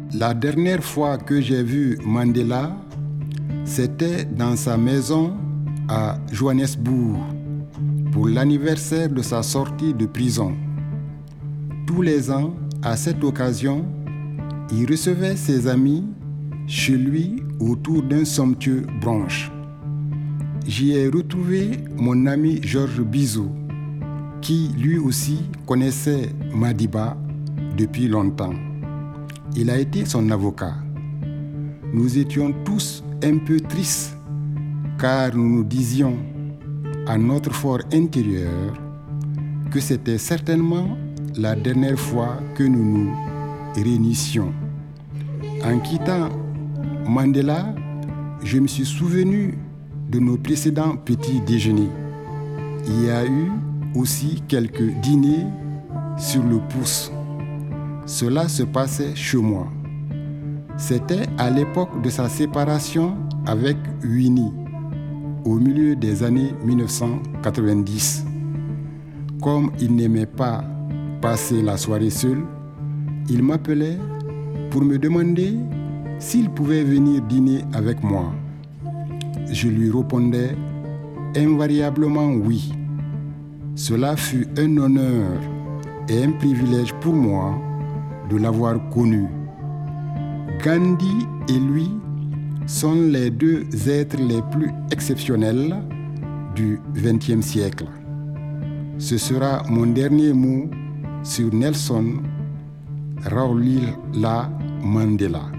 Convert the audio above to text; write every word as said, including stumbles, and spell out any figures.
La dernière fois que j'ai vu Mandela, c'était dans sa maison à Johannesburg pour l'anniversaire de sa sortie de prison. Tous les ans, à cette occasion, il recevait ses amis chez lui autour d'un somptueux brunch. J'y ai retrouvé mon ami Georges Bizot, qui lui aussi connaissait Madiba depuis longtemps. Il a été son avocat. Nous étions tous un peu tristes car nous nous disions à notre fort intérieur que c'était certainement la dernière fois que nous nous réunissions. En quittant Mandela, je me suis souvenu de nos précédents petits déjeuners. Il y a eu aussi quelques dîners sur le pouce. Cela se passait chez moi. C'était à l'époque de sa séparation avec Winnie, au milieu des années mille neuf cent quatre-vingt-dix. Comme il n'aimait pas passer la soirée seul, il m'appelait pour me demander s'il pouvait venir dîner avec moi. Je lui répondais invariablement oui. Cela fut un honneur et un privilège pour moi de l'avoir connu. Gandhi et lui sont les deux êtres les plus exceptionnels du vingtième siècle. Ce sera mon dernier mot sur Nelson Rolihlahla Mandela.